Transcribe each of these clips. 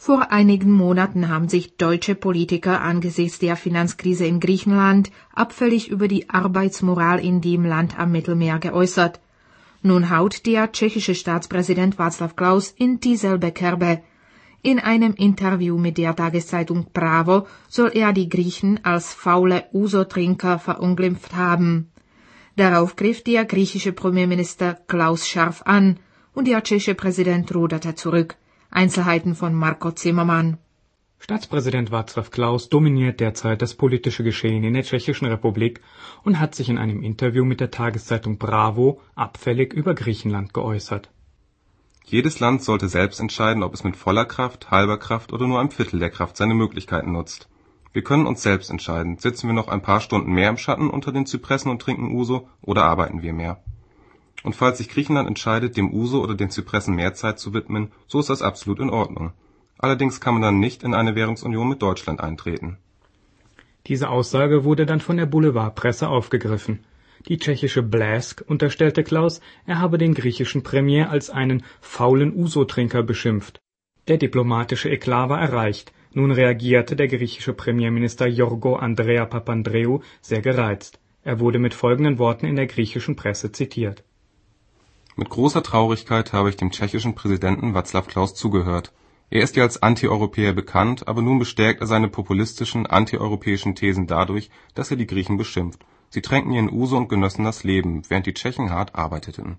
Vor einigen Monaten haben sich deutsche Politiker angesichts der Finanzkrise in Griechenland abfällig über die Arbeitsmoral in dem Land am Mittelmeer geäußert. Nun haut der tschechische Staatspräsident Václav Klaus in dieselbe Kerbe. In einem Interview mit der Tageszeitung Právo soll er die Griechen als faule Uso-Trinker verunglimpft haben. Darauf griff der griechische Premierminister Klaus scharf an und der tschechische Präsident ruderte zurück. Einzelheiten von Marco Zimmermann. Staatspräsident Václav Klaus dominiert derzeit das politische Geschehen in der Tschechischen Republik und hat sich in einem Interview mit der Tageszeitung Právo abfällig über Griechenland geäußert. Jedes Land sollte selbst entscheiden, ob es mit voller Kraft, halber Kraft oder nur einem Viertel der Kraft seine Möglichkeiten nutzt. Wir können uns selbst entscheiden, sitzen wir noch ein paar Stunden mehr im Schatten unter den Zypressen und trinken Uso oder arbeiten wir mehr. Und falls sich Griechenland entscheidet, dem Uso oder den Zypressen mehr Zeit zu widmen, so ist das absolut in Ordnung. Allerdings kann man dann nicht in eine Währungsunion mit Deutschland eintreten. Diese Aussage wurde dann von der Boulevardpresse aufgegriffen. Die tschechische Blesk unterstellte Klaus, er habe den griechischen Premier als einen faulen Uso-Trinker beschimpft. Der diplomatische Eklat war erreicht. Nun reagierte der griechische Premierminister Yorgo Andrea Papandreou sehr gereizt. Er wurde mit folgenden Worten in der griechischen Presse zitiert. Mit großer Traurigkeit habe ich dem tschechischen Präsidenten Václav Klaus zugehört. Er ist ja als Antieuropäer bekannt, aber nun bestärkt er seine populistischen, antieuropäischen Thesen dadurch, dass er die Griechen beschimpft. Sie tranken ihren Uso und genossen das Leben, während die Tschechen hart arbeiteten.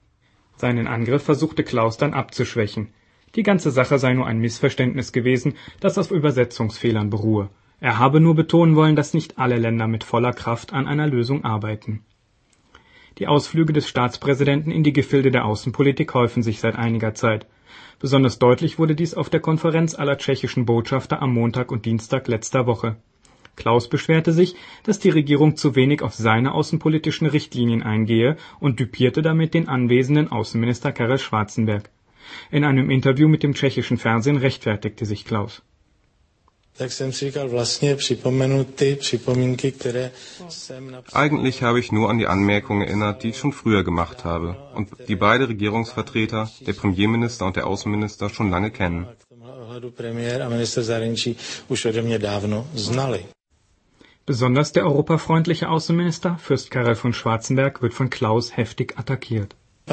Seinen Angriff versuchte Klaus dann abzuschwächen. Die ganze Sache sei nur ein Missverständnis gewesen, das auf Übersetzungsfehlern beruhe. Er habe nur betonen wollen, dass nicht alle Länder mit voller Kraft an einer Lösung arbeiten. Die Ausflüge des Staatspräsidenten in die Gefilde der Außenpolitik häufen sich seit einiger Zeit. Besonders deutlich wurde dies auf der Konferenz aller tschechischen Botschafter am Montag und Dienstag letzter Woche. Klaus beschwerte sich, dass die Regierung zu wenig auf seine außenpolitischen Richtlinien eingehe und düpierte damit den anwesenden Außenminister Karel Schwarzenberg. In einem Interview mit dem tschechischen Fernsehen rechtfertigte sich Klaus. Eigentlich habe ich nur an die Anmerkungen erinnert, die ich schon früher gemacht habe und die beide Regierungsvertreter, der Premierminister und der Außenminister, schon lange kennen. Besonders der europafreundliche Außenminister, Fürst Karel von Schwarzenberg, wird von Klaus heftig attackiert.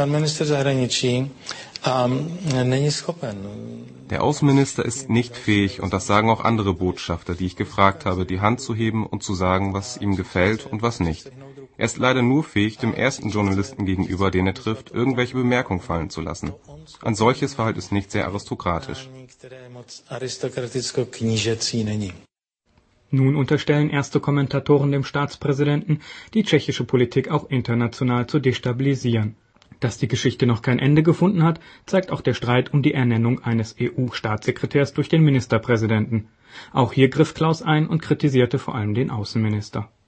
Der Außenminister ist nicht fähig, und das sagen auch andere Botschafter, die ich gefragt habe, die Hand zu heben und zu sagen, was ihm gefällt und was nicht. Er ist leider nur fähig, dem ersten Journalisten gegenüber, den er trifft, irgendwelche Bemerkungen fallen zu lassen. Ein solches Verhalten ist nicht sehr aristokratisch. Nun unterstellen erste Kommentatoren dem Staatspräsidenten, die tschechische Politik auch international zu destabilisieren. Dass die Geschichte noch kein Ende gefunden hat, zeigt auch der Streit um die Ernennung eines EU-Staatssekretärs durch den Ministerpräsidenten. Auch hier griff Klaus ein und kritisierte vor allem den Außenminister.